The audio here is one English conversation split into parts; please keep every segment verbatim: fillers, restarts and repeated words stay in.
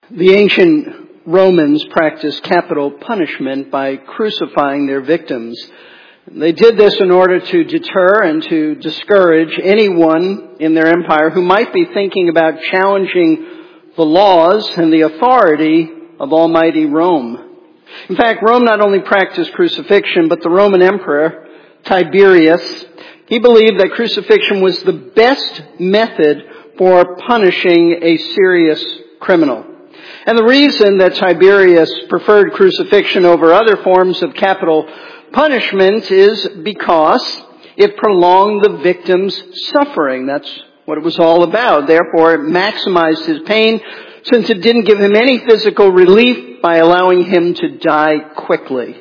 The ancient Romans practiced capital punishment by crucifying their victims. They did this in order to deter and to discourage anyone in their empire who might be thinking about challenging the laws and the authority of Almighty Rome. In fact, Rome not only practiced crucifixion, but the Roman Emperor, Tiberius, he believed that crucifixion was the best method for punishing a serious criminal. And the reason that Tiberius preferred crucifixion over other forms of capital punishment is because it prolonged the victim's suffering. That's what it was all about. Therefore, it maximized his pain since it didn't give him any physical relief by allowing him to die quickly.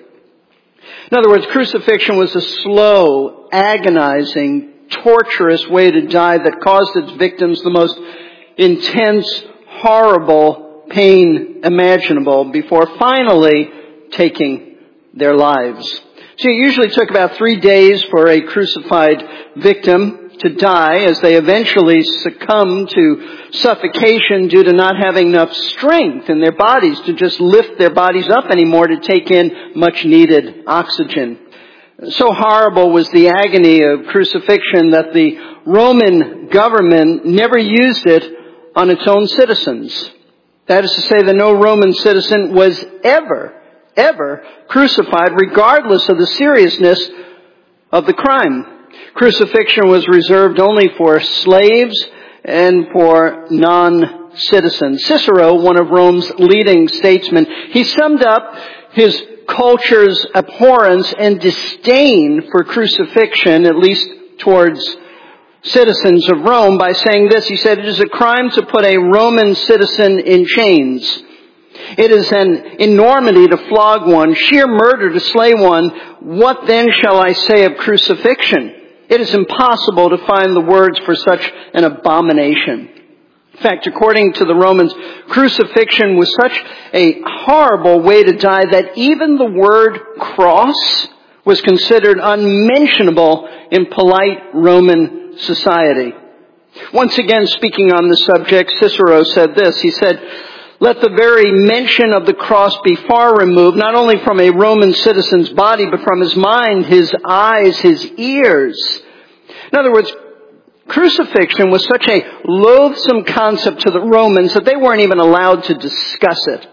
In other words, crucifixion was a slow, agonizing, torturous way to die that caused its victims the most intense, horrible pain imaginable before finally taking their lives. So it usually took about three days for a crucified victim to die as they eventually succumbed to suffocation due to not having enough strength in their bodies to just lift their bodies up anymore to take in much needed oxygen. So horrible was the agony of crucifixion that the Roman government never used it on its own citizens. That is to say that no Roman citizen was ever, ever crucified regardless of the seriousness of the crime. Crucifixion was reserved only for slaves and for non-citizens. Cicero, one of Rome's leading statesmen, he summed up his culture's abhorrence and disdain for crucifixion, at least towards citizens of Rome, by saying this. He said, "It is a crime to put a Roman citizen in chains. It is an enormity to flog one, sheer murder to slay one. What then shall I say of crucifixion? It is impossible to find the words for such an abomination." In fact, according to the Romans, crucifixion was such a horrible way to die that even the word cross was considered unmentionable in polite Roman society. Once again, speaking on the subject, Cicero said this. He said, "Let the very mention of the cross be far removed, not only from a Roman citizen's body, but from his mind, his eyes, his ears." In other words, crucifixion was such a loathsome concept to the Romans that they weren't even allowed to discuss it.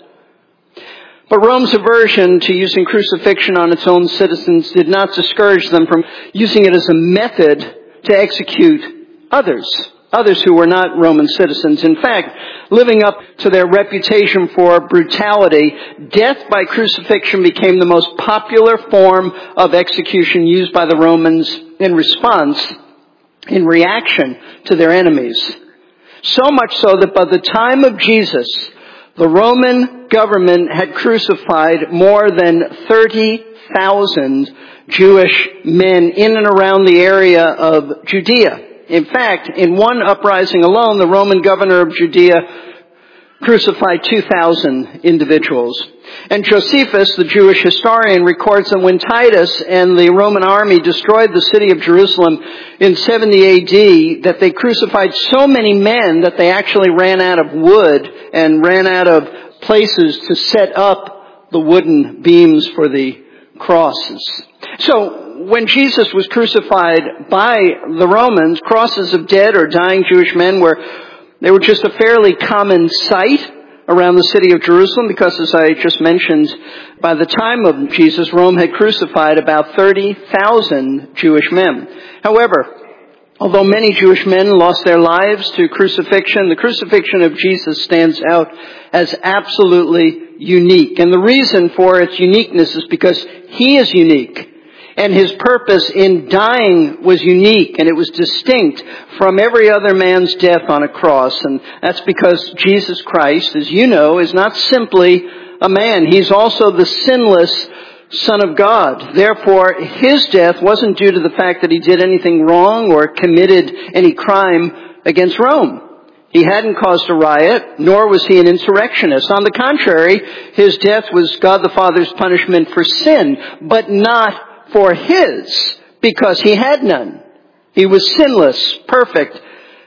But Rome's aversion to using crucifixion on its own citizens did not discourage them from using it as a method to execute others, others who were not Roman citizens. In fact, living up to their reputation for brutality, death by crucifixion became the most popular form of execution used by the Romans in response, in reaction to their enemies. So much so that by the time of Jesus, the Roman government had crucified more than thirty thousand Jewish men in and around the area of Judea. In fact, in one uprising alone, the Roman governor of Judea crucified two thousand individuals. And Josephus, the Jewish historian, records that when Titus and the Roman army destroyed the city of Jerusalem in seventy A D, that they crucified so many men that they actually ran out of wood and ran out of places to set up the wooden beams for the crosses. So when Jesus was crucified by the Romans, crosses of dead or dying Jewish men were they were just a fairly common sight around the city of Jerusalem because, as I just mentioned, by the time of Jesus, Rome had crucified about thirty thousand Jewish men. However, although many Jewish men lost their lives to crucifixion, the crucifixion of Jesus stands out as absolutely unique. And the reason for its uniqueness is because he is unique. And his purpose in dying was unique, and it was distinct from every other man's death on a cross. And that's because Jesus Christ, as you know, is not simply a man. He's also the sinless Son of God. Therefore, his death wasn't due to the fact that he did anything wrong or committed any crime against Rome. He hadn't caused a riot, nor was he an insurrectionist. On the contrary, his death was God the Father's punishment for sin, but not for his, because he had none. He was sinless, perfect,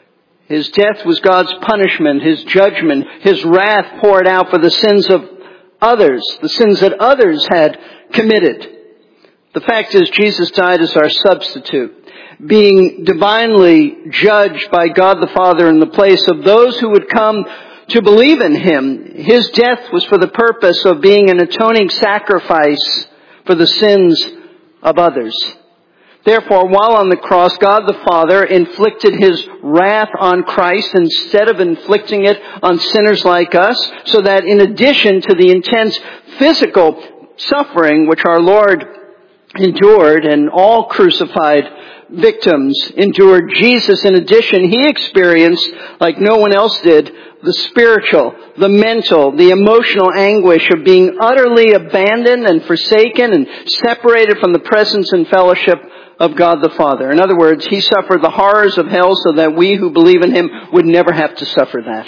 His death was God's punishment, His judgment, His wrath poured out for the sins of others, the sins that others had committed. The fact is, Jesus died as our substitute, being divinely judged by God the Father in the place of those who would come to believe in Him. His death was for the purpose of being an atoning sacrifice for the sins of others. Therefore, while on the cross, God the Father inflicted His wrath on Christ instead of inflicting it on sinners like us, so that in addition to the intense physical suffering which our Lord endured and all crucified victims endured, Jesus, in addition, He experienced, like no one else did, the spiritual, the mental, the emotional anguish of being utterly abandoned and forsaken and separated from the presence and fellowship of God the Father. In other words, He suffered the horrors of hell so that we who believe in Him would never have to suffer that.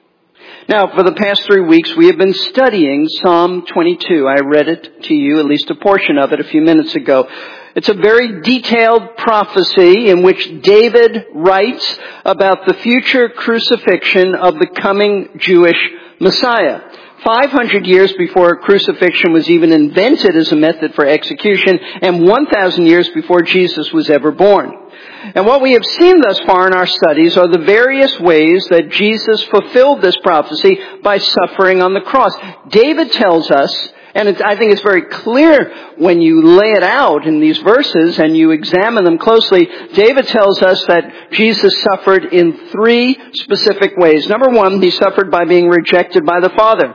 Now, for the past three weeks, we have been studying Psalm twenty-two. I read it to you, at least a portion of it, a few minutes ago. It's a very detailed prophecy in which David writes about the future crucifixion of the coming Jewish Messiah. five hundred years before crucifixion was even invented as a method for execution, and one thousand years before Jesus was ever born. And what we have seen thus far in our studies are the various ways that Jesus fulfilled this prophecy by suffering on the cross. David tells us, and it's, I think it's very clear when you lay it out in these verses and you examine them closely, David tells us that Jesus suffered in three specific ways. Number one, He suffered by being rejected by the Father.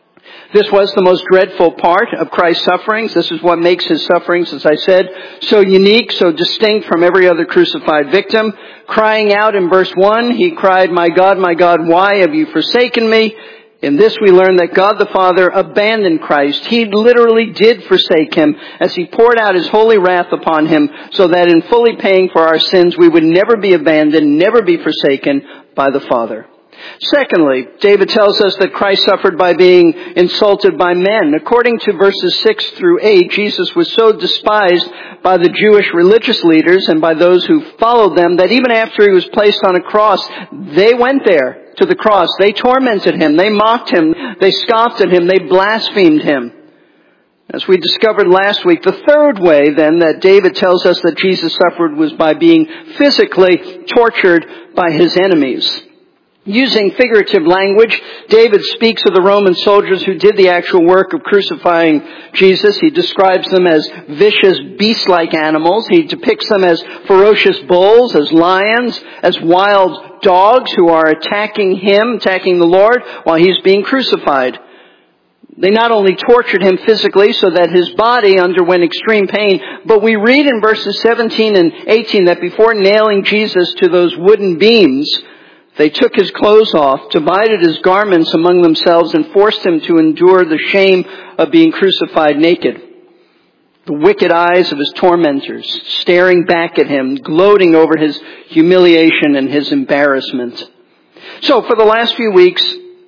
This was the most dreadful part of Christ's sufferings. This is what makes His sufferings, as I said, so unique, so distinct from every other crucified victim. Crying out in verse one, He cried, "My God, my God, why have you forsaken me?" In this we learn that God the Father abandoned Christ. He literally did forsake Him as He poured out His holy wrath upon Him, so that in fully paying for our sins we would never be abandoned, never be forsaken by the Father. Secondly, David tells us that Christ suffered by being insulted by men. According to verses six through eight, Jesus was so despised by the Jewish religious leaders and by those who followed them that even after He was placed on a cross, they went there to the cross. They tormented Him. They mocked Him. They scoffed at Him. They blasphemed Him. As we discovered last week, the third way then that David tells us that Jesus suffered was by being physically tortured by His enemies. Using figurative language, David speaks of the Roman soldiers who did the actual work of crucifying Jesus. He describes them as vicious, beast-like animals. He depicts them as ferocious bulls, as lions, as wild dogs who are attacking Him, attacking the Lord, while He's being crucified. They not only tortured Him physically so that His body underwent extreme pain, but we read in verses seventeen and eighteen that before nailing Jesus to those wooden beams, they took His clothes off, divided His garments among themselves, and forced Him to endure the shame of being crucified naked. The wicked eyes of His tormentors staring back at Him, gloating over His humiliation and His embarrassment. So for the last few weeks,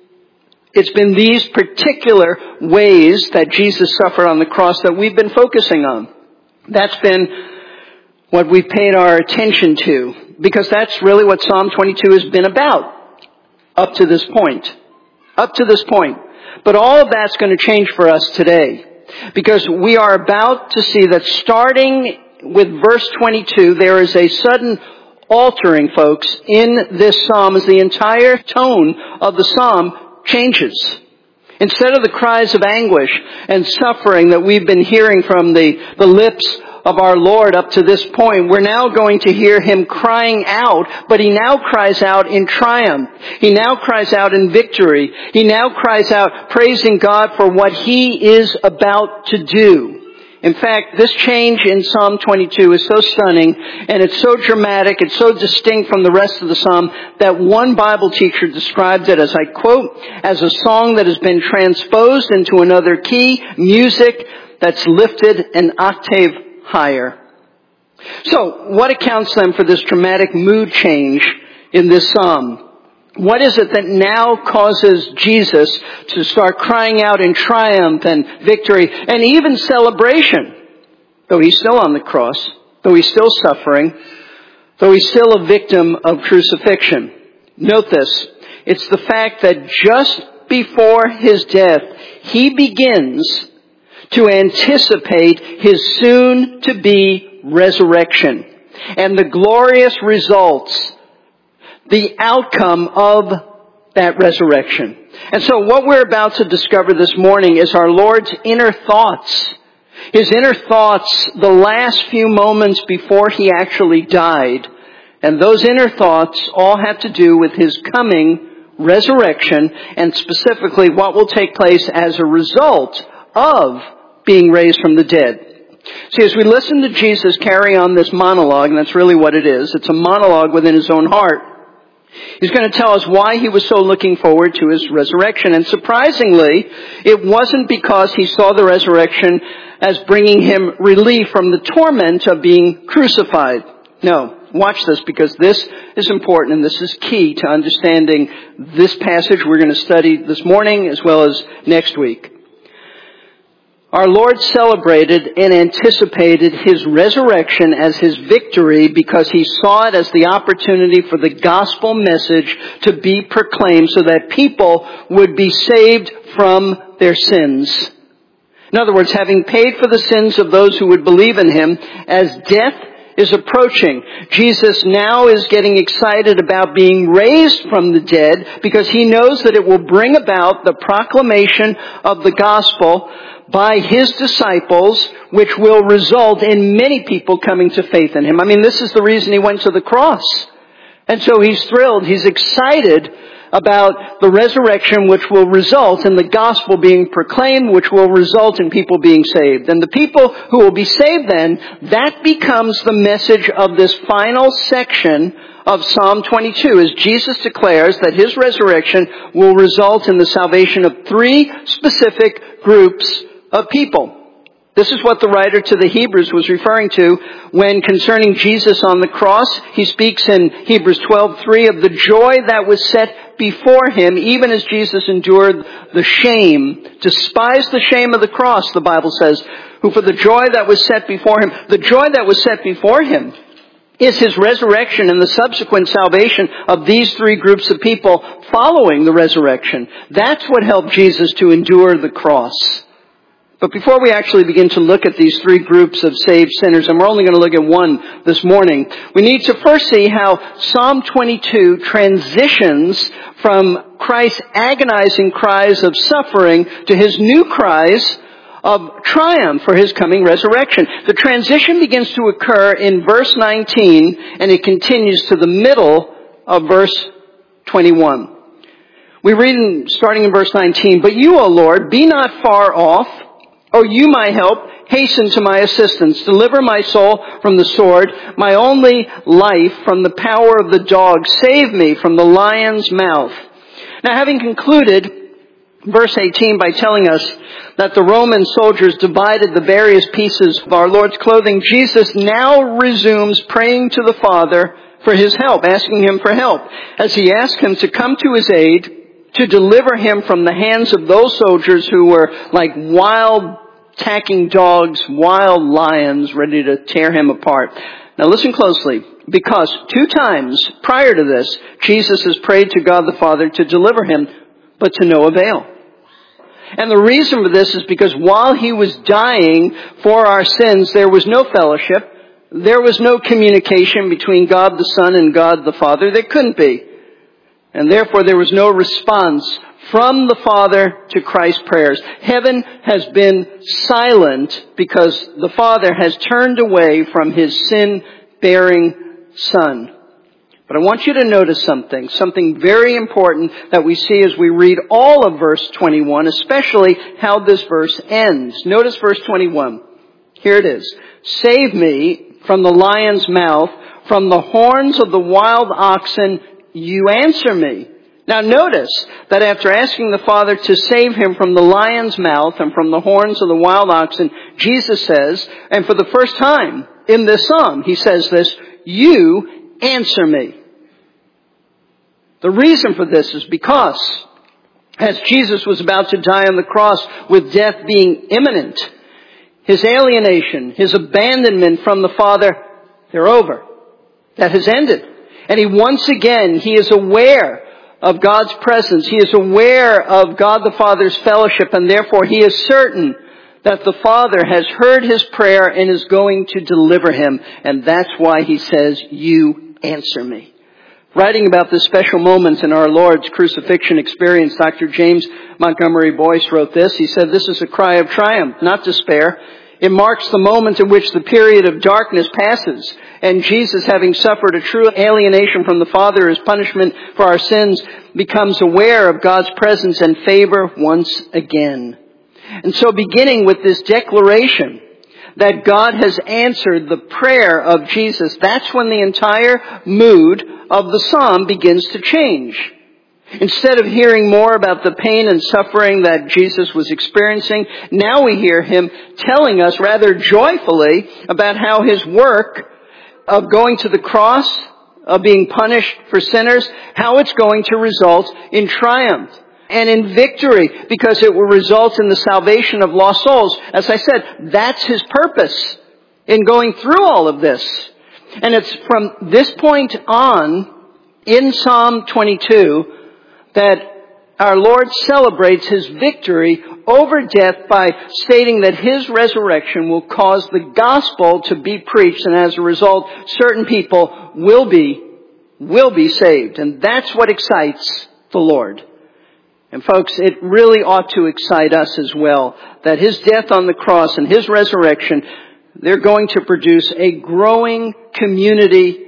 it's been these particular ways that Jesus suffered on the cross that we've been focusing on. That's been what we've paid our attention to, because that's really what Psalm twenty-two has been about up to this point. Up to this point. But all of that's going to change for us today, because we are about to see that starting with verse twenty-two, there is a sudden altering, folks, in this psalm as the entire tone of the psalm changes. Instead of the cries of anguish and suffering that we've been hearing from the, the lips of our Lord up to this point, we're now going to hear Him crying out, but He now cries out in triumph. He now cries out in victory. He now cries out praising God for what He is about to do. In fact, this change in Psalm twenty-two is so stunning, and it's so dramatic, it's so distinct from the rest of the psalm, that one Bible teacher described it, as I quote, as a song that has been transposed into another key, music that's lifted an octave higher. So, what accounts then for this dramatic mood change in this psalm? What is it that now causes Jesus to start crying out in triumph and victory and even celebration? Though He's still on the cross, though He's still suffering, though He's still a victim of crucifixion. Note this. It's the fact that just before his death, he begins to anticipate his soon-to-be resurrection and the glorious results, the outcome of that resurrection. And so what we're about to discover this morning is our Lord's inner thoughts. His inner thoughts the last few moments before he actually died. And those inner thoughts all have to do with his coming resurrection and specifically what will take place as a result of being raised from the dead. See, as we listen to Jesus carry on this monologue, and that's really what it is, it's a monologue within his own heart. He's going to tell us why he was so looking forward to his resurrection. And surprisingly, it wasn't because he saw the resurrection as bringing him relief from the torment of being crucified. No, watch this, because this is important and this is key to understanding this passage we're going to study this morning as well as next week. Our Lord celebrated and anticipated his resurrection as his victory because he saw it as the opportunity for the gospel message to be proclaimed so that people would be saved from their sins. In other words, having paid for the sins of those who would believe in him, as death is approaching, Jesus now is getting excited about being raised from the dead because he knows that it will bring about the proclamation of the gospel by his disciples, which will result in many people coming to faith in him. I mean, this is the reason he went to the cross. And so he's thrilled, he's excited about the resurrection, which will result in the gospel being proclaimed, which will result in people being saved. And the people who will be saved then, that becomes the message of this final section of Psalm twenty-two, as Jesus declares that his resurrection will result in the salvation of three specific groups of people. This is what the writer to the Hebrews was referring to when concerning Jesus on the cross. He speaks in Hebrews twelve three of the joy that was set before him, even as Jesus endured the shame, despised the shame of the cross, the Bible says, who for the joy that was set before him, the joy that was set before him is his resurrection and the subsequent salvation of these three groups of people following the resurrection. That's what helped Jesus to endure the cross. But before we actually begin to look at these three groups of saved sinners, and we're only going to look at one this morning, we need to first see how Psalm twenty-two transitions from Christ's agonizing cries of suffering to his new cries of triumph for his coming resurrection. The transition begins to occur in verse nineteen, and it continues to the middle of verse twenty-one. We read in, starting in verse nineteen, "But you, O Lord, be not far off. O you, my help, hasten to my assistance. Deliver my soul from the sword, my only life from the power of the dog. Save me from the lion's mouth." Now, having concluded verse eighteen by telling us that the Roman soldiers divided the various pieces of our Lord's clothing, Jesus now resumes praying to the Father for his help, asking him for help, as he asks him to come to his aid, to deliver him from the hands of those soldiers who were like wild attacking dogs, wild lions ready to tear him apart. Now listen closely, because two times prior to this, Jesus has prayed to God the Father to deliver him, but to no avail. And the reason for this is because while he was dying for our sins, there was no fellowship, there was no communication between God the Son and God the Father. There couldn't be. And therefore there was no response from the Father to Christ's prayers. Heaven has been silent because the Father has turned away from his sin-bearing Son. But I want you to notice something, something very important that we see as we read all of verse twenty-one, especially how this verse ends. Notice verse twenty-one. Here it is. "Save me from the lion's mouth, from the horns of the wild oxen, you answer me." Now notice that after asking the Father to save him from the lion's mouth and from the horns of the wild oxen, Jesus says, and for the first time in this psalm, he says this, "You answer me." The reason for this is because as Jesus was about to die on the cross with death being imminent, his alienation, his abandonment from the Father, they're over. That has ended. And he once again, he is aware of God's presence. He is aware of God the Father's fellowship, and therefore he is certain that the Father has heard his prayer and is going to deliver him. And that's why he says, "You answer me." Writing about this special moment in our Lord's crucifixion experience, Doctor James Montgomery Boyce wrote this. He said, "This is a cry of triumph, not despair. It marks the moment in which the period of darkness passes, and Jesus, having suffered a true alienation from the Father as punishment for our sins, becomes aware of God's presence and favor once again." And so beginning with this declaration that God has answered the prayer of Jesus, that's when the entire mood of the psalm begins to change. Instead of hearing more about the pain and suffering that Jesus was experiencing, now we hear him telling us rather joyfully about how his work of going to the cross, of being punished for sinners, how it's going to result in triumph and in victory, because it will result in the salvation of lost souls. As I said, that's his purpose in going through all of this. And it's from this point on in Psalm twenty-two that our Lord celebrates his victory over death by stating that his resurrection will cause the gospel to be preached, and as a result, certain people will be, will be saved. And that's what excites the Lord. And folks, it really ought to excite us as well, that his death on the cross and his resurrection, they're going to produce a growing community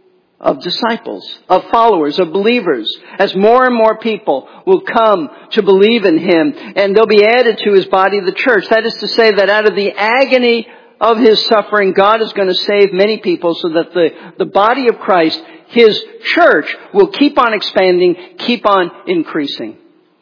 of disciples, of followers, of believers, as more and more people will come to believe in him, and they'll be added to his body, the church. That is to say that out of the agony of his suffering, God is going to save many people so that the, the body of Christ, his church, will keep on expanding, keep on increasing.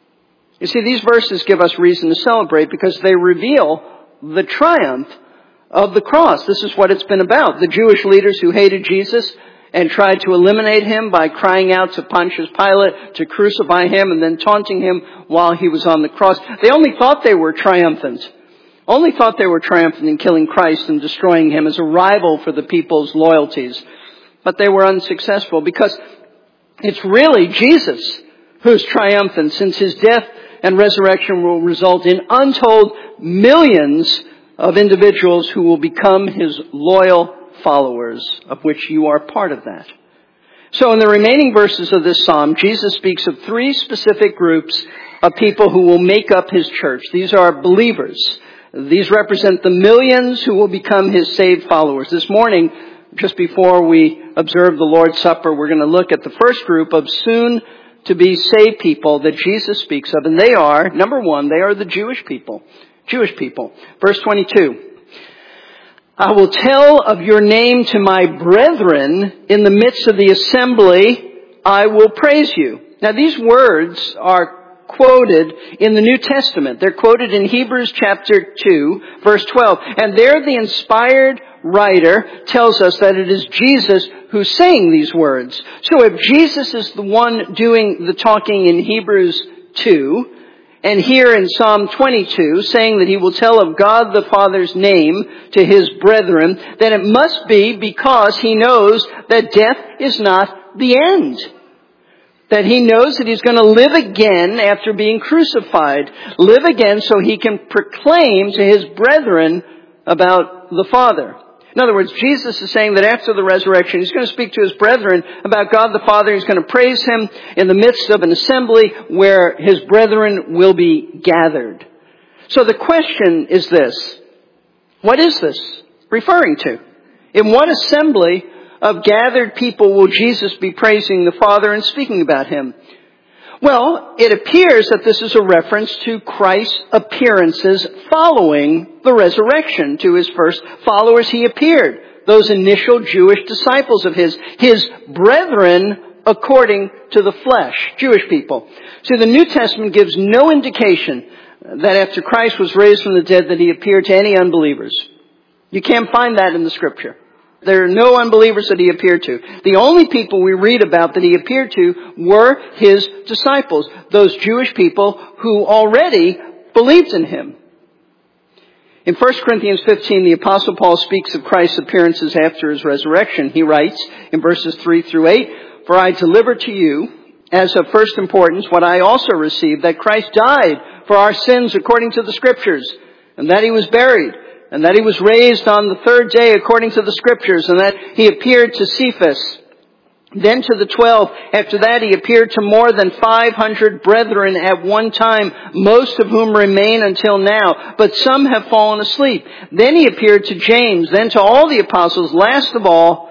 You see, these verses give us reason to celebrate because they reveal the triumph of the cross. This is what it's been about. The Jewish leaders who hated Jesus and tried to eliminate him by crying out to Pontius Pilate to crucify him and then taunting him while he was on the cross. They only thought they were triumphant. Only thought they were triumphant in killing Christ and destroying him as a rival for the people's loyalties. But they were unsuccessful because it's really Jesus who's triumphant, since his death and resurrection will result in untold millions of individuals who will become his loyal followers, of which you are part of that. So in the remaining verses of this psalm, Jesus speaks of three specific groups of people who will make up his church. These are believers. These represent the millions who will become his saved followers. This morning, just before we observe the Lord's Supper, we're going to look at the first group of soon to be saved people that Jesus speaks of. And they are, number one, they are the Jewish people. Jewish people. Verse twenty-two. "I will tell of your name to my brethren. In the midst of the assembly, I will praise you." Now these words are quoted in the New Testament. They're quoted in Hebrews chapter two, verse twelve. And there the inspired writer tells us that it is Jesus who's saying these words. So if Jesus is the one doing the talking in Hebrews two, and here in Psalm twenty-two, saying that he will tell of God the Father's name to his brethren, then it must be because he knows that death is not the end. That he knows that he's going to live again after being crucified. Live again so he can proclaim to his brethren about the Father. In other words, Jesus is saying that after the resurrection, he's going to speak to his brethren about God the Father. He's going to praise him in the midst of an assembly where his brethren will be gathered. So the question is this: what is this referring to? In what assembly of gathered people will Jesus be praising the Father and speaking about him? Well, it appears that this is a reference to Christ's appearances following the resurrection. To his first followers he appeared, those initial Jewish disciples of his, his brethren according to the flesh, Jewish people. So the New Testament gives no indication that after Christ was raised from the dead that he appeared to any unbelievers. You can't find that in the Scripture. There are no unbelievers that he appeared to. The only people we read about that he appeared to were his disciples, those Jewish people who already believed in him. In First Corinthians fifteen, the Apostle Paul speaks of Christ's appearances after his resurrection. He writes in verses three through eight, For I deliver to you, as of first importance, what I also received, that Christ died for our sins according to the Scriptures, and that He was buried, and that He was raised on the third day according to the Scriptures, and that He appeared to Cephas, then to the twelve. After that He appeared to more than five hundred brethren at one time, most of whom remain until now, but some have fallen asleep. Then He appeared to James, then to all the apostles. Last of all,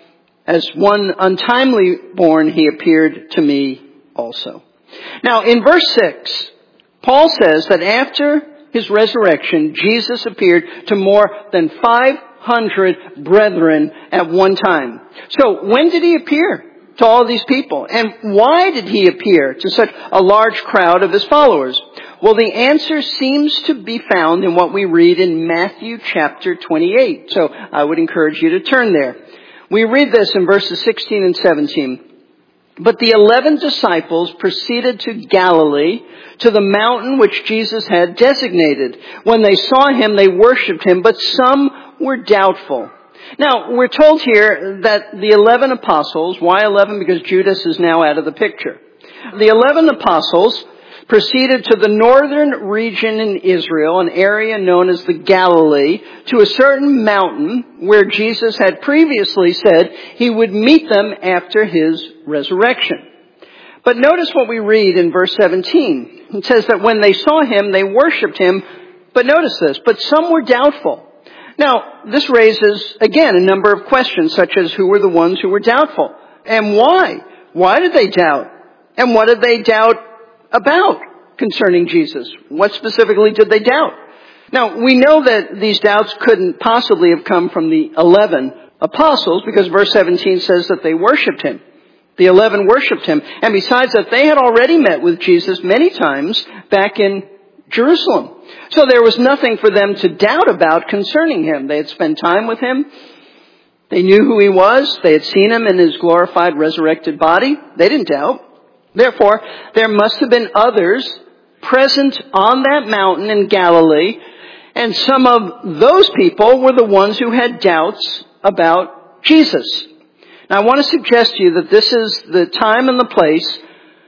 as one untimely born, He appeared to me also. Now, in verse six, Paul says that after His resurrection, Jesus appeared to more than five hundred brethren at one time. So, when did He appear to all these people? And why did He appear to such a large crowd of His followers? Well, the answer seems to be found in what we read in Matthew chapter twenty-eight. So, I would encourage you to turn there. We read this in verses sixteen and seventeen. But the eleven disciples proceeded to Galilee, to the mountain which Jesus had designated. When they saw Him, they worshipped Him, but some were doubtful. Now, we're told here that the eleven apostles, why eleven? Because Judas is now out of the picture. The eleven apostles proceeded to the northern region in Israel, an area known as the Galilee, to a certain mountain where Jesus had previously said He would meet them after His resurrection. But notice what we read in verse seventeen. It says that when they saw Him, they worshipped Him. But notice this, but some were doubtful. Now, this raises, again, a number of questions, such as who were the ones who were doubtful? And why? Why did they doubt? And what did they doubt about concerning Jesus? What specifically did they doubt? Now, we know that these doubts couldn't possibly have come from the eleven apostles, because verse seventeen says that they worshipped Him. The eleven worshipped Him. And besides that, they had already met with Jesus many times back in Jerusalem. So there was nothing for them to doubt about concerning Him. They had spent time with Him. They knew who He was. They had seen Him in His glorified, resurrected body. They didn't doubt. Therefore, there must have been others present on that mountain in Galilee, and some of those people were the ones who had doubts about Jesus. Now, I want to suggest to you that this is the time and the place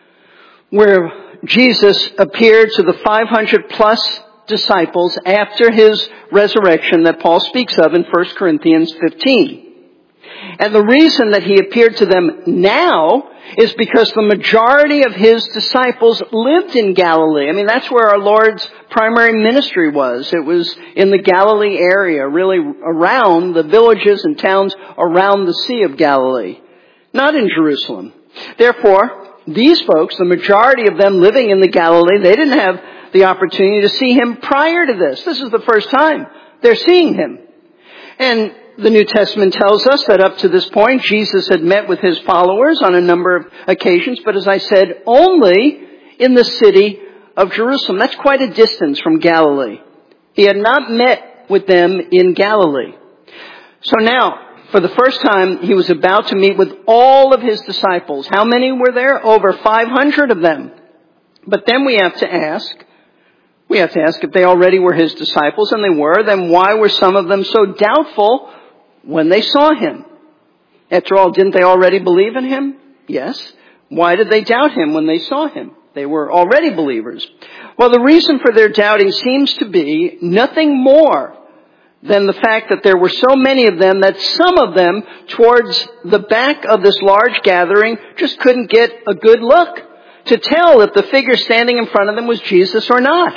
where Jesus appeared to the five hundred plus disciples after His resurrection that Paul speaks of in First Corinthians fifteen. And the reason that He appeared to them now is because the majority of His disciples lived in Galilee. I mean, that's where our Lord's primary ministry was. It was in the Galilee area, really around the villages and towns around the Sea of Galilee, not in Jerusalem. Therefore, these folks, the majority of them living in the Galilee, they didn't have the opportunity to see Him prior to this. This is the first time they're seeing Him. And the New Testament tells us that up to this point, Jesus had met with His followers on a number of occasions, but as I said, only in the city of Jerusalem. That's quite a distance from Galilee. He had not met with them in Galilee. So now, for the first time, He was about to meet with all of His disciples. How many were there? Over five hundred of them. But then we have to ask, we have to ask if they already were His disciples, and they were, then why were some of them so doubtful when they saw Him? After all, didn't they already believe in Him? Yes. Why did they doubt Him when they saw Him? They were already believers. Well, the reason for their doubting seems to be nothing more than the fact that there were so many of them that some of them, towards the back of this large gathering, just couldn't get a good look to tell if the figure standing in front of them was Jesus or not.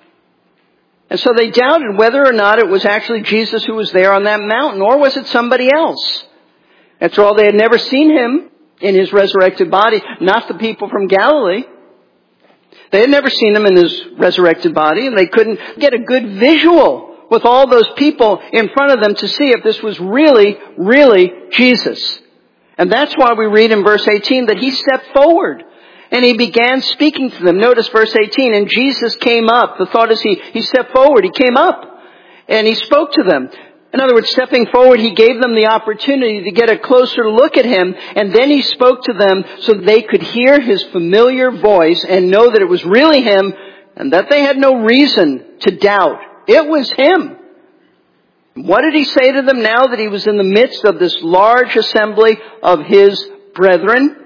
And so they doubted whether or not it was actually Jesus who was there on that mountain, or was it somebody else? After all, they had never seen Him in His resurrected body, not the people from Galilee. They had never seen Him in His resurrected body, and they couldn't get a good visual with all those people in front of them to see if this was really, really Jesus. And that's why we read in verse eighteen that He stepped forward and He began speaking to them. Notice verse eighteen, and Jesus came up. The thought is He, he stepped forward. He came up and He spoke to them. In other words, stepping forward, He gave them the opportunity to get a closer look at Him, and then He spoke to them so they could hear His familiar voice and know that it was really Him, and that they had no reason to doubt. It was Him. What did He say to them now that He was in the midst of this large assembly of His brethren?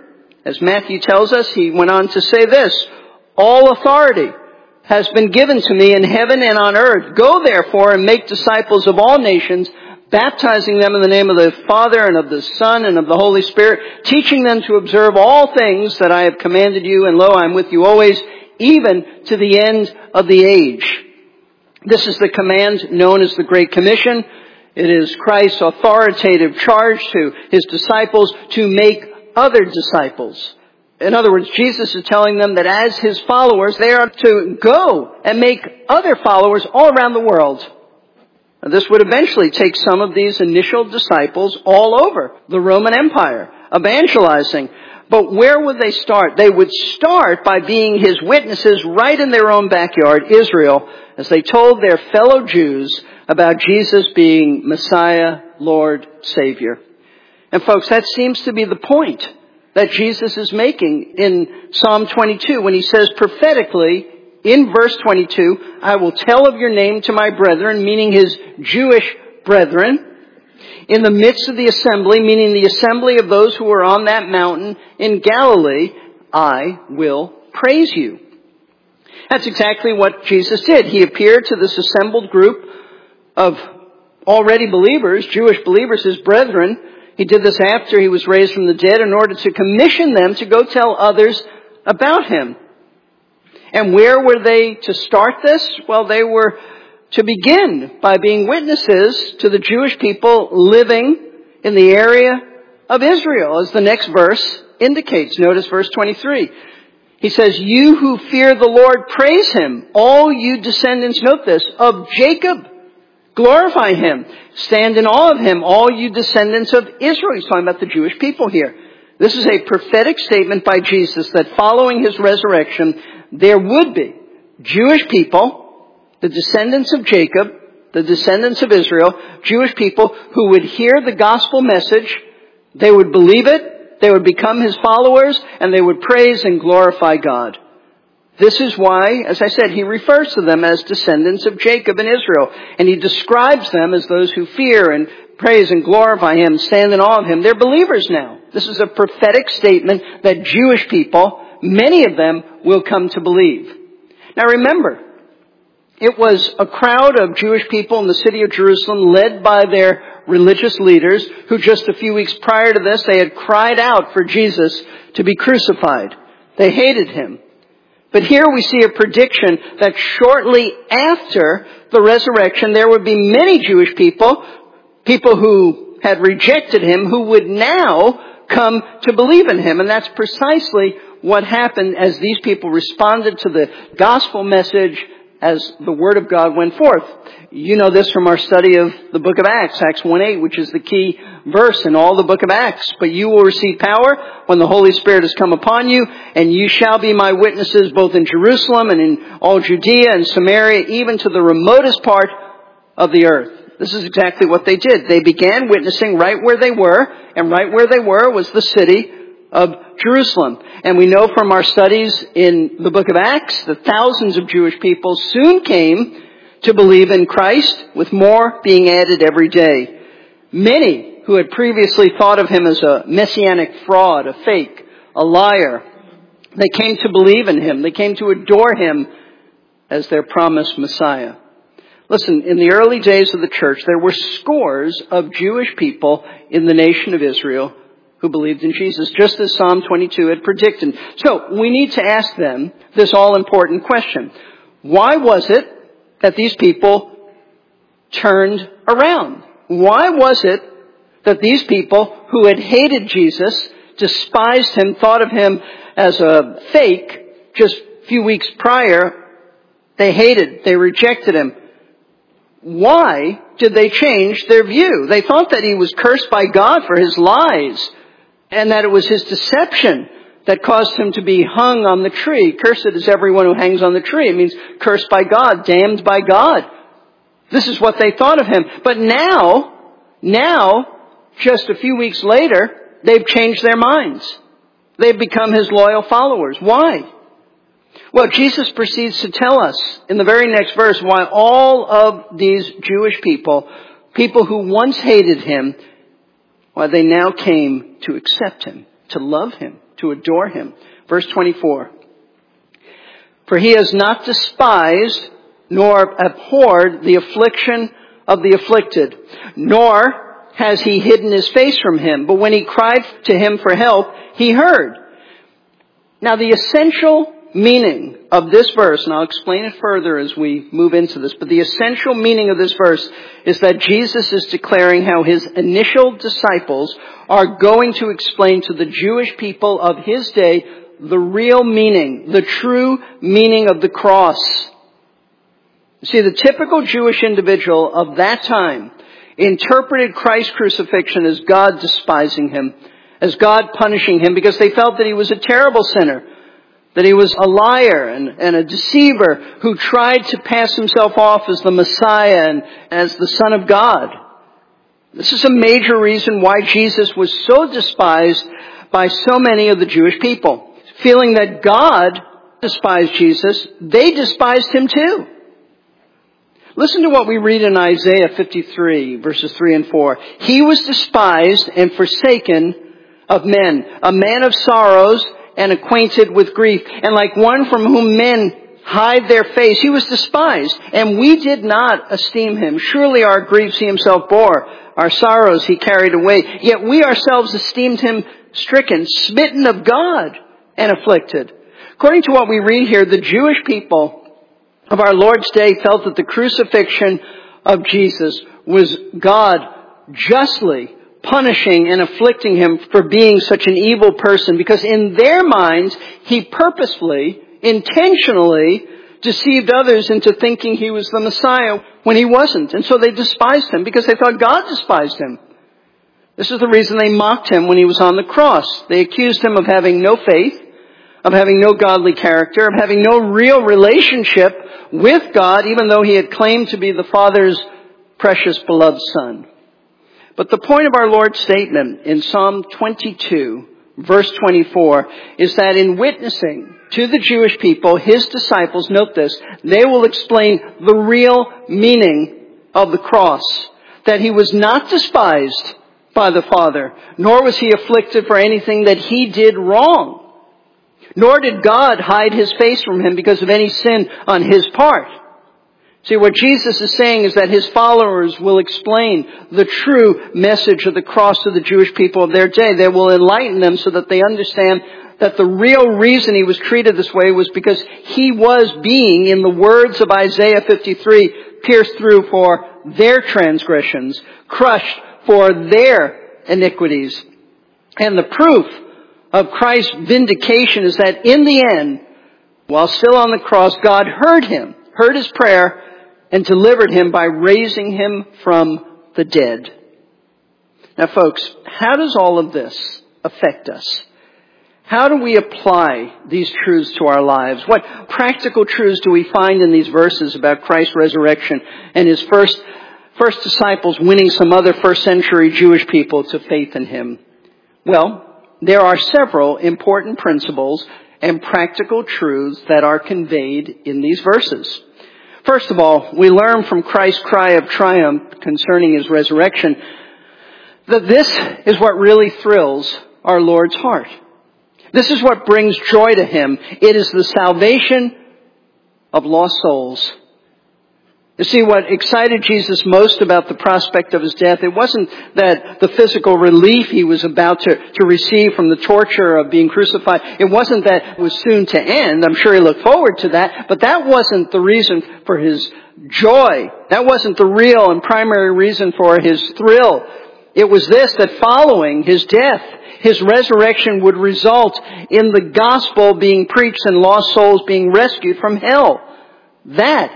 As Matthew tells us, he went on to say this, all authority has been given to me in heaven and on earth. Go therefore and make disciples of all nations, baptizing them in the name of the Father and of the Son and of the Holy Spirit, teaching them to observe all things that I have commanded you, and lo, I am with you always, even to the end of the age. This is the command known as the Great Commission. It is Christ's authoritative charge to his disciples to make other disciples. In other words, Jesus is telling them that as his followers, they are to go and make other followers all around the world. And this would eventually take some of these initial disciples all over the Roman Empire, evangelizing. But where would they start? They would start by being his witnesses right in their own backyard, Israel, as they told their fellow Jews about Jesus being Messiah, Lord, Savior. And folks, that seems to be the point that Jesus is making in Psalm twenty-two when he says prophetically in verse twenty-two, I will tell of your name to my brethren, meaning his Jewish brethren, in the midst of the assembly, meaning the assembly of those who are on that mountain in Galilee, I will praise you. That's exactly what Jesus did. He appeared to this assembled group of already believers, Jewish believers, his brethren. He did this after he was raised from the dead in order to commission them to go tell others about him. And where were they to start this? Well, they were to begin by being witnesses to the Jewish people living in the area of Israel, as the next verse indicates. Notice verse twenty-three. He says, you who fear the Lord, praise him. All you descendants, note this, of Jacob, glorify him. Stand in awe of him, all you descendants of Israel. He's talking about the Jewish people here. This is a prophetic statement by Jesus that following his resurrection, there would be Jewish people, the descendants of Jacob, the descendants of Israel, Jewish people who would hear the gospel message, they would believe it, they would become his followers, and they would praise and glorify God. This is why, as I said, he refers to them as descendants of Jacob and Israel. And he describes them as those who fear and praise and glorify him, stand in awe of him. They're believers now. This is a prophetic statement that Jewish people, many of them, will come to believe. Now remember, it was a crowd of Jewish people in the city of Jerusalem led by their religious leaders who just a few weeks prior to this, they had cried out for Jesus to be crucified. They hated him. But here we see a prediction that shortly after the resurrection, there would be many Jewish people, people who had rejected him, who would now come to believe in him. And that's precisely what happened as these people responded to the gospel message as the word of God went forth. You know this from our study of the book of Acts, Acts one eight, which is the key verse in all the book of Acts. But you will receive power when the Holy Spirit has come upon you, and you shall be my witnesses both in Jerusalem and in all Judea and Samaria, even to the remotest part of the earth. This is exactly what they did. They began witnessing right where they were, and right where they were was the city of Jerusalem. And we know from our studies in the book of Acts that thousands of Jewish people soon came to believe in Christ, with more being added every day. Many who had previously thought of him as a messianic fraud, a fake, a liar, they came to believe in him. They came to adore him as their promised Messiah. Listen, in the early days of the church, there were scores of Jewish people in the nation of Israel who believed in Jesus, just as Psalm twenty-two had predicted. So we need to ask them this all-important question. Why was it that these people turned around? Why was it that these people who had hated Jesus, despised him, thought of him as a fake just a few weeks prior, they hated, they rejected him? Why did they change their view? They thought that he was cursed by God for his lies, and that it was his deception that caused him to be hung on the tree. Cursed is everyone who hangs on the tree. It means cursed by God, damned by God. This is what they thought of him. But now, now, just a few weeks later, they've changed their minds. They've become his loyal followers. Why? Well, Jesus proceeds to tell us in the very next verse why all of these Jewish people, people who once hated him, why they now came to accept him, to love him, to adore him. Verse twenty-four. For he has not despised nor abhorred the affliction of the afflicted, nor has he hidden his face from him. But when he cried to him for help, he heard. Now the essential meaning of this verse, and I'll explain it further as we move into this, but the essential meaning of this verse is that Jesus is declaring how his initial disciples are going to explain to the Jewish people of his day the real meaning, the true meaning of the cross. You see, the typical Jewish individual of that time interpreted Christ's crucifixion as God despising him, as God punishing him, because they felt that he was a terrible sinner, that he was a liar and, and a deceiver who tried to pass himself off as the Messiah and as the Son of God. This is a major reason why Jesus was so despised by so many of the Jewish people. Feeling that God despised Jesus, they despised him too. Listen to what we read in Isaiah fifty-three, verses three and four. He was despised and forsaken of men, a man of sorrows and acquainted with grief. And like one from whom men hide their face, he was despised, and we did not esteem him. Surely our griefs he himself bore, our sorrows he carried away. Yet we ourselves esteemed him stricken, smitten of God, and afflicted. According to what we read here, the Jewish people of our Lord's day felt that the crucifixion of Jesus was God justly punishing and afflicting him for being such an evil person, because in their minds, he purposefully, intentionally deceived others into thinking he was the Messiah when he wasn't. And so they despised him because they thought God despised him. This is the reason they mocked him when he was on the cross. They accused him of having no faith, of having no godly character, of having no real relationship with God, even though he had claimed to be the Father's precious beloved Son. But the point of our Lord's statement in Psalm twenty-two, verse twenty-four, is that in witnessing to the Jewish people, his disciples, note this, they will explain the real meaning of the cross. That he was not despised by the Father, nor was he afflicted for anything that he did wrong. Nor did God hide his face from him because of any sin on his part. See, what Jesus is saying is that his followers will explain the true message of the cross to the Jewish people of their day. They will enlighten them so that they understand that the real reason he was treated this way was because he was being, in the words of Isaiah fifty-three, pierced through for their transgressions, crushed for their iniquities. And the proof of Christ's vindication is that in the end, while still on the cross, God heard him, heard his prayer, and delivered him by raising him from the dead. Now folks, how does all of this affect us? How do we apply these truths to our lives? What practical truths do we find in these verses about Christ's resurrection and his first, first disciples winning some other first century Jewish people to faith in him? Well, there are several important principles and practical truths that are conveyed in these verses. First of all, we learn from Christ's cry of triumph concerning his resurrection that this is what really thrills our Lord's heart. This is what brings joy to him. It is the salvation of lost souls. You see, what excited Jesus most about the prospect of his death, it wasn't that the physical relief he was about to, to receive from the torture of being crucified. It wasn't that it was soon to end. I'm sure he looked forward to that. But that wasn't the reason for his joy. That wasn't the real and primary reason for his thrill. It was this, that following his death, his resurrection would result in the gospel being preached and lost souls being rescued from hell. That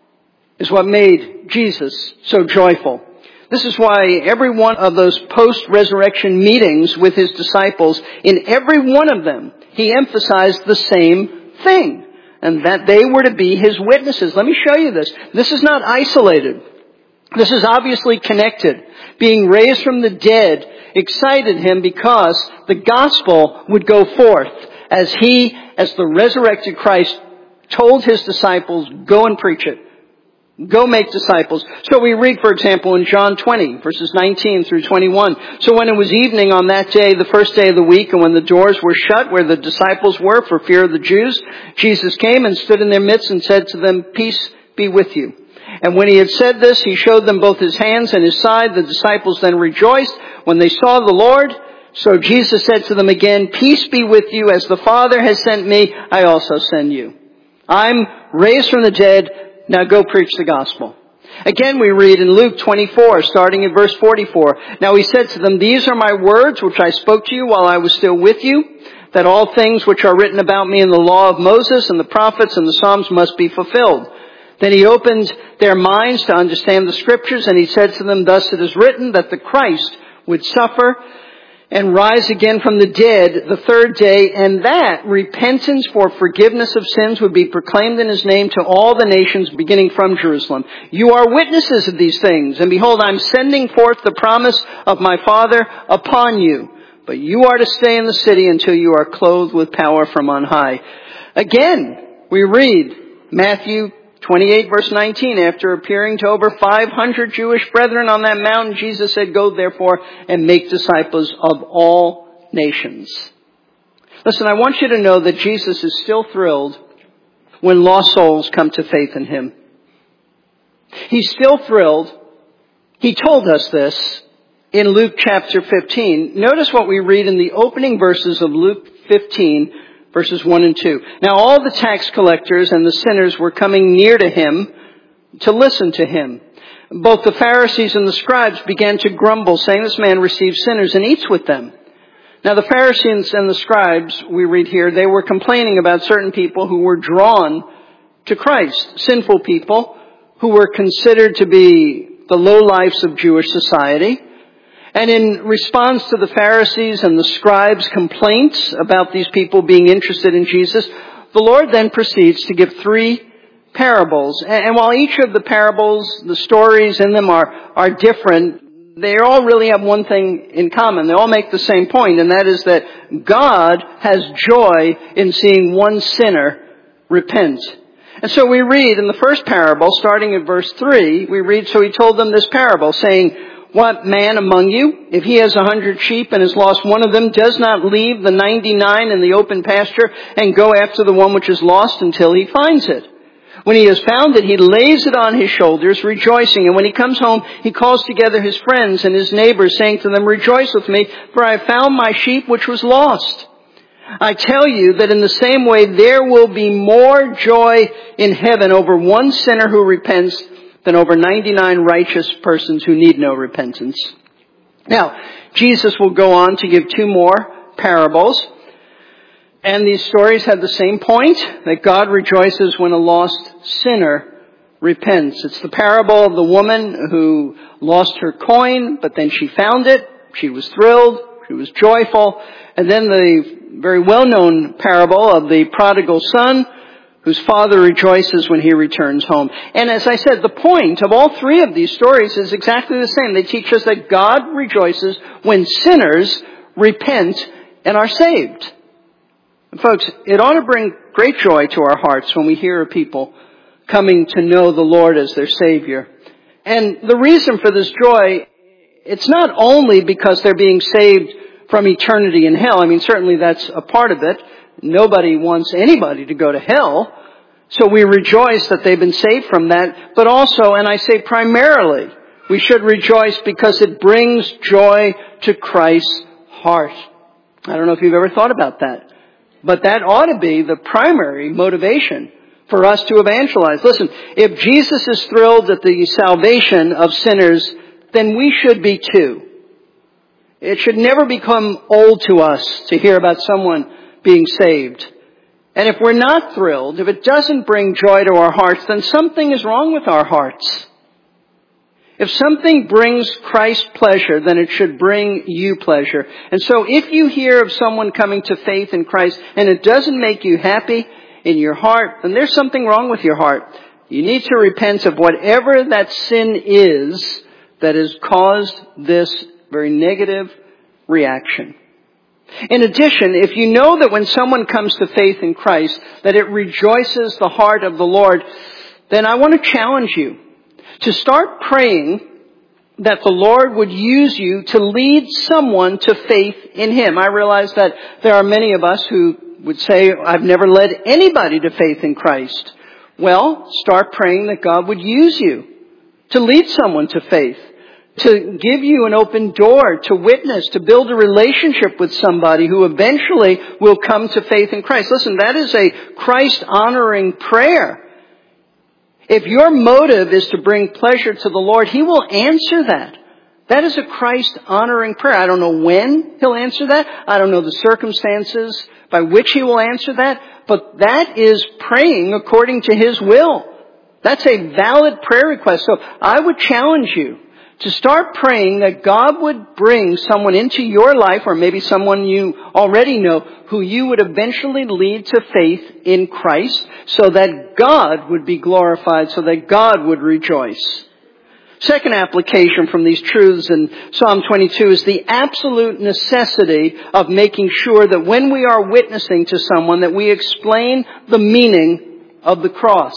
is what made Jesus so joyful. This is why every one of those post-resurrection meetings with his disciples, in every one of them, he emphasized the same thing, and that they were to be his witnesses. Let me show you this. This is not isolated. This is obviously connected. Being raised from the dead excited him because the gospel would go forth as he, as the resurrected Christ, told his disciples, go and preach it. Go make disciples. So we read, for example, in John twenty, verses nineteen through twenty-one. So when it was evening on that day, the first day of the week, and when the doors were shut where the disciples were for fear of the Jews, Jesus came and stood in their midst and said to them, "Peace be with you." And when he had said this, he showed them both his hands and his side. The disciples then rejoiced when they saw the Lord. So Jesus said to them again, "Peace be with you. As the Father has sent me, I also send you. I'm raised from the dead. Now go preach the gospel." Again, we read in Luke twenty-four, starting at verse forty-four. "Now he said to them, 'These are my words which I spoke to you while I was still with you, that all things which are written about me in the law of Moses and the prophets and the Psalms must be fulfilled.' Then he opened their minds to understand the scriptures, and he said to them, 'Thus it is written that the Christ would suffer and rise again from the dead the third day, and that repentance for forgiveness of sins would be proclaimed in his name to all the nations, beginning from Jerusalem. You are witnesses of these things, and behold, I'm sending forth the promise of my Father upon you. But you are to stay in the city until you are clothed with power from on high.'" Again, we read Matthew twenty-eight, verse nineteen, "After appearing to over five hundred Jewish brethren on that mountain, Jesus said, 'Go therefore and make disciples of all nations.'" Listen, I want you to know that Jesus is still thrilled when lost souls come to faith in him. He's still thrilled. He told us this in Luke chapter fifteen. Notice what we read in the opening verses of Luke fifteen, verses one and two. "Now all the tax collectors and the sinners were coming near to him to listen to him. Both the Pharisees and the scribes began to grumble, saying, 'This man receives sinners and eats with them.' Now the Pharisees and the scribes, we read here, they were complaining about certain people who were drawn to Christ, sinful people who were considered to be the lowlifes of Jewish society. And in response to the Pharisees and the scribes' complaints about these people being interested in Jesus, the Lord then proceeds to give three parables. And while each of the parables, the stories in them are, are different, they all really have one thing in common. They all make the same point, and that is that God has joy in seeing one sinner repent. And so we read in the first parable, starting at verse three, we read, "So he told them this parable, saying, 'What man among you, if he has a hundred sheep and has lost one of them, does not leave the ninety-nine in the open pasture and go after the one which is lost until he finds it? When he has found it, he lays it on his shoulders, rejoicing. And when he comes home, he calls together his friends and his neighbors, saying to them, "Rejoice with me, for I have found my sheep which was lost." I tell you that in the same way there will be more joy in heaven over one sinner who repents than over ninety-nine righteous persons who need no repentance." Now, Jesus will go on to give two more parables. And these stories have the same point, that God rejoices when a lost sinner repents. It's the parable of the woman who lost her coin, but then she found it. She was thrilled. She was joyful. And then the very well-known parable of the prodigal son, whose father rejoices when he returns home. And as I said, the point of all three of these stories is exactly the same. They teach us that God rejoices when sinners repent and are saved. And folks, it ought to bring great joy to our hearts when we hear of people coming to know the Lord as their Savior. And the reason for this joy, it's not only because they're being saved from eternity in hell. I mean, certainly that's a part of it. Nobody wants anybody to go to hell. So we rejoice that they've been saved from that. But also, and I say primarily, we should rejoice because it brings joy to Christ's heart. I don't know if you've ever thought about that. But that ought to be the primary motivation for us to evangelize. Listen, if Jesus is thrilled at the salvation of sinners, then we should be too. It should never become old to us to hear about someone being saved. And if we're not thrilled, if it doesn't bring joy to our hearts, then something is wrong with our hearts. If something brings Christ pleasure, then it should bring you pleasure. And so if you hear of someone coming to faith in Christ and it doesn't make you happy in your heart, then there's something wrong with your heart. You need to repent of whatever that sin is that has caused this very negative reaction. In addition, if you know that when someone comes to faith in Christ, that it rejoices the heart of the Lord, then I want to challenge you to start praying that the Lord would use you to lead someone to faith in Him. I realize that there are many of us who would say, I've never led anybody to faith in Christ. Well, start praying that God would use you to lead someone to faith, to give you an open door, to witness, to build a relationship with somebody who eventually will come to faith in Christ. Listen, that is a Christ-honoring prayer. If your motive is to bring pleasure to the Lord, He will answer that. That is a Christ-honoring prayer. I don't know when He'll answer that. I don't know the circumstances by which He will answer that. But that is praying according to His will. That's a valid prayer request. So I would challenge you to start praying that God would bring someone into your life, or maybe someone you already know, who you would eventually lead to faith in Christ, so that God would be glorified, so that God would rejoice. Second application from these truths in Psalm twenty-two is the absolute necessity of making sure that when we are witnessing to someone, that we explain the meaning of the cross.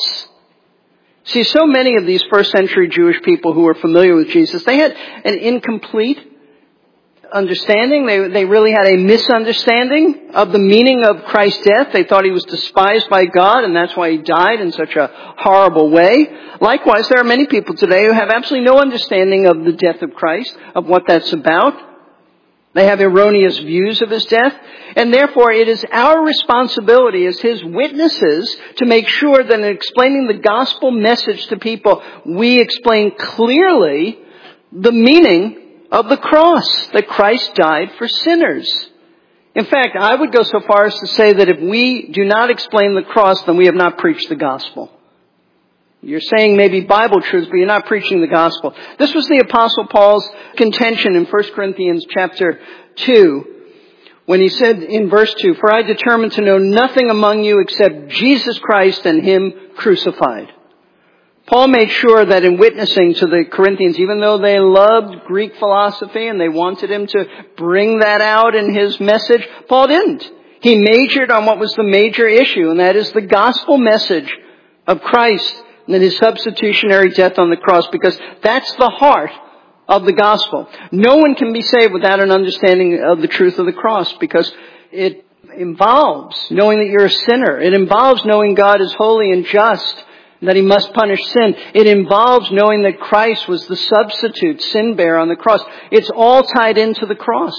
See, so many of these first century Jewish people who were familiar with Jesus, they had an incomplete understanding. They, they really had a misunderstanding of the meaning of Christ's death. They thought He was despised by God, and that's why He died in such a horrible way. Likewise, there are many people today who have absolutely no understanding of the death of Christ, of what that's about. They have erroneous views of His death, and therefore it is our responsibility as His witnesses to make sure that in explaining the gospel message to people, we explain clearly the meaning of the cross, that Christ died for sinners. In fact, I would go so far as to say that if we do not explain the cross, then we have not preached the gospel. You're saying maybe Bible truths, but you're not preaching the gospel. This was the Apostle Paul's contention in First Corinthians chapter two, when he said in verse two, "For I determined to know nothing among you except Jesus Christ and Him crucified." Paul made sure that in witnessing to the Corinthians, even though they loved Greek philosophy and they wanted him to bring that out in his message, Paul didn't. He majored on what was the major issue, and that is the gospel message of Christ and His substitutionary death on the cross, because that's the heart of the gospel. No one can be saved without an understanding of the truth of the cross, because it involves knowing that you're a sinner. It involves knowing God is holy and just, and that He must punish sin. It involves knowing that Christ was the substitute sin bearer on the cross. It's all tied into the cross.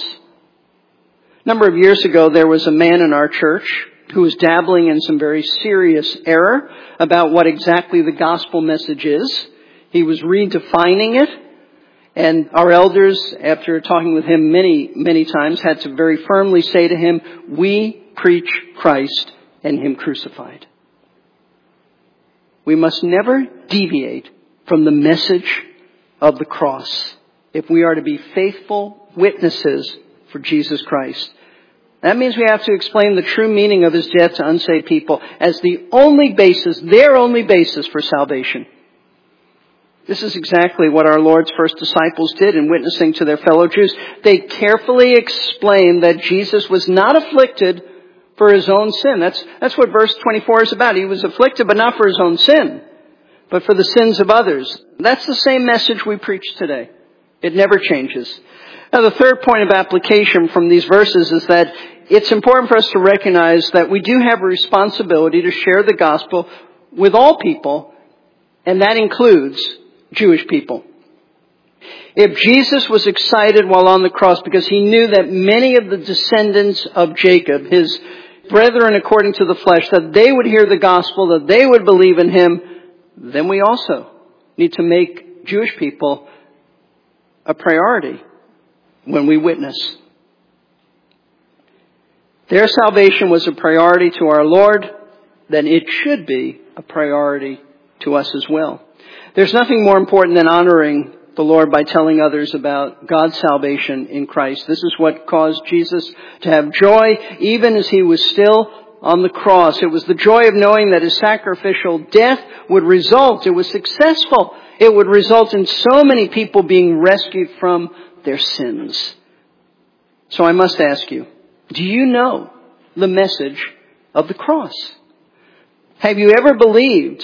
A number of years ago, there was a man in our church who was dabbling in some very serious error about what exactly the gospel message is. He was redefining it. And our elders, after talking with him many, many times, had to very firmly say to him, "We preach Christ and Him crucified." We must never deviate from the message of the cross if we are to be faithful witnesses for Jesus Christ. That means we have to explain the true meaning of His death to unsaved people as the only basis, their only basis for salvation. This is exactly what our Lord's first disciples did in witnessing to their fellow Jews. They carefully explained that Jesus was not afflicted for His own sin. That's, that's what verse twenty-four is about. He was afflicted, but not for His own sin, but for the sins of others. That's the same message we preach today. It never changes. Now, the third point of application from these verses is that it's important for us to recognize that we do have a responsibility to share the gospel with all people, and that includes Jewish people. If Jesus was excited while on the cross because He knew that many of the descendants of Jacob, His brethren according to the flesh, that they would hear the gospel, that they would believe in Him, then we also need to make Jewish people a priority when we witness. Their salvation was a priority to our Lord, then it should be a priority to us as well. There's nothing more important than honoring the Lord by telling others about God's salvation in Christ. This is what caused Jesus to have joy even as He was still on the cross. It was the joy of knowing that His sacrificial death would result. It was successful. It would result in so many people being rescued from their sins. So I must ask you, do you know the message of the cross? Have you ever believed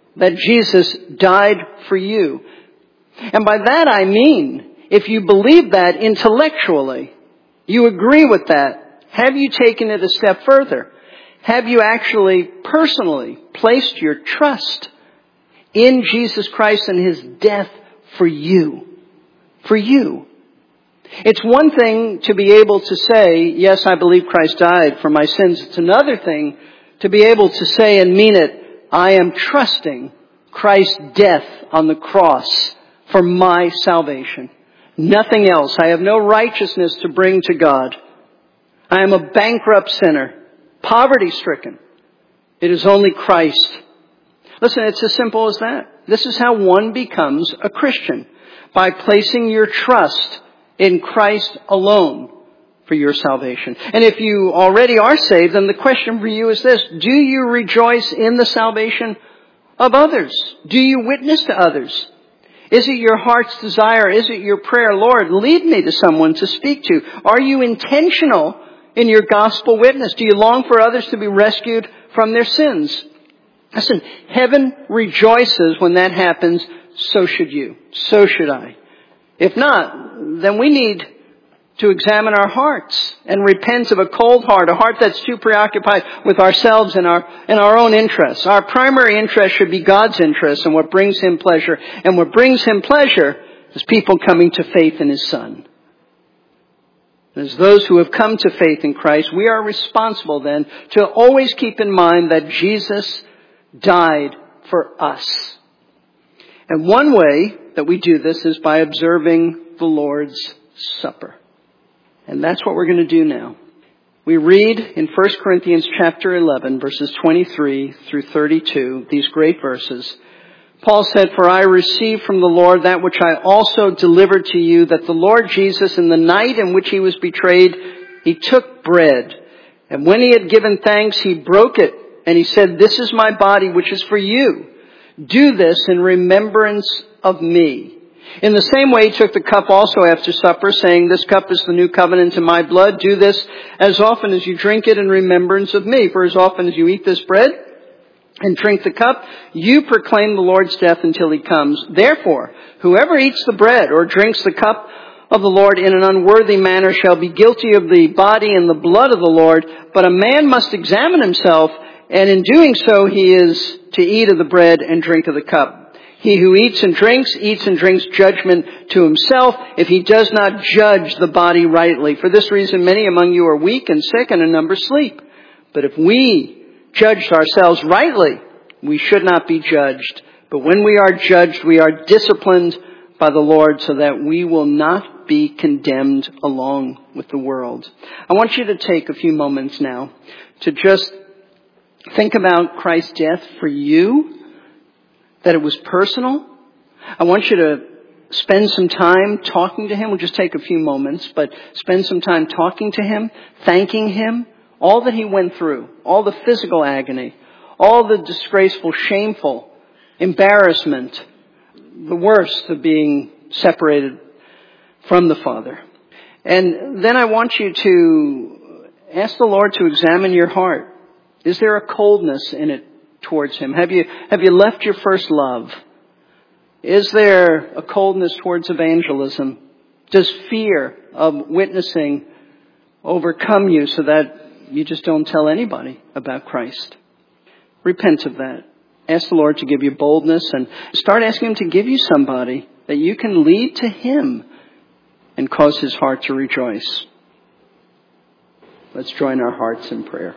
that Jesus died for you. And by that I mean, if you believe that intellectually, you agree with that, have you taken it a step further? Have you actually personally placed your trust in Jesus Christ and His death for you? For you. It's one thing to be able to say, yes, I believe Christ died for my sins. It's another thing to be able to say and mean it, I am trusting Christ's death on the cross for my salvation. Nothing else. I have no righteousness to bring to God. I am a bankrupt sinner, poverty-stricken. It is only Christ. Listen, it's as simple as that. This is how one becomes a Christian, by placing your trust in Christ alone for your salvation. And if you already are saved, then the question for you is this: do you rejoice in the salvation of others? Do you witness to others? Is it your heart's desire? Is it your prayer? Lord, lead me to someone to speak to. Are you intentional in your gospel witness? Do you long for others to be rescued from their sins? Listen, heaven rejoices when that happens. So should you. So should I. If not, then we need to examine our hearts and repent of a cold heart, a heart that's too preoccupied with ourselves and our and our own interests. Our primary interest should be God's interest and what brings Him pleasure. And what brings Him pleasure is people coming to faith in His Son. As those who have come to faith in Christ, we are responsible then to always keep in mind that Jesus died for us. And one way that we do this is by observing the Lord's Supper. And that's what we're going to do now. We read in First Corinthians chapter eleven, verses twenty-three through thirty-two, these great verses. Paul said, "For I received from the Lord that which I also delivered to you, that the Lord Jesus, in the night in which He was betrayed, He took bread. And when He had given thanks, He broke it. And He said, 'This is my body, which is for you. Do this in remembrance of me.' In the same way, He took the cup also after supper, saying, 'This cup is the new covenant in my blood. Do this as often as you drink it in remembrance of me. For as often as you eat this bread and drink the cup, you proclaim the Lord's death until He comes. Therefore, whoever eats the bread or drinks the cup of the Lord in an unworthy manner shall be guilty of the body and the blood of the Lord. But a man must examine himself, and in doing so he is to eat of the bread and drink of the cup. He who eats and drinks, eats and drinks judgment to himself, if he does not judge the body rightly. For this reason many among you are weak and sick, and a number sleep. But if we judged ourselves rightly, we should not be judged. But when we are judged, we are disciplined by the Lord, so that we will not be condemned along with the world." I want you to take a few moments now to just think about Christ's death for you, that it was personal. I want you to spend some time talking to Him. We'll just take a few moments, but spend some time talking to Him, thanking Him, all that He went through, all the physical agony, all the disgraceful, shameful embarrassment, the worst of being separated from the Father. And then I want you to ask the Lord to examine your heart. Is there a coldness in it towards Him? Have you, have you left your first love? Is there a coldness towards evangelism? Does fear of witnessing overcome you so that you just don't tell anybody about Christ? Repent of that. Ask the Lord to give you boldness, and start asking Him to give you somebody that you can lead to Him and cause His heart to rejoice. Let's join our hearts in prayer.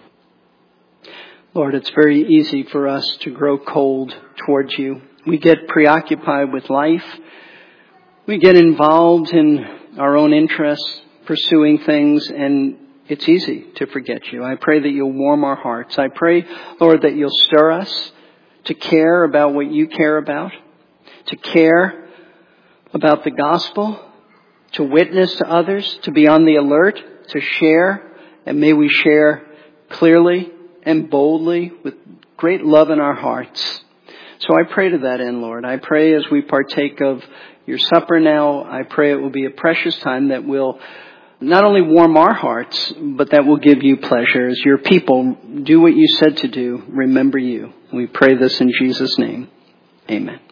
Lord, it's very easy for us to grow cold towards You. We get preoccupied with life. We get involved in our own interests, pursuing things, and it's easy to forget You. I pray that You'll warm our hearts. I pray, Lord, that You'll stir us to care about what You care about, to care about the gospel, to witness to others, to be on the alert, to share, and may we share clearly and boldly with great love in our hearts. So I pray to that end, Lord. I pray as we partake of Your supper now, I pray it will be a precious time that will not only warm our hearts, but that will give You pleasure. As Your people, do what You said to do. Remember You. We pray this in Jesus' name. Amen.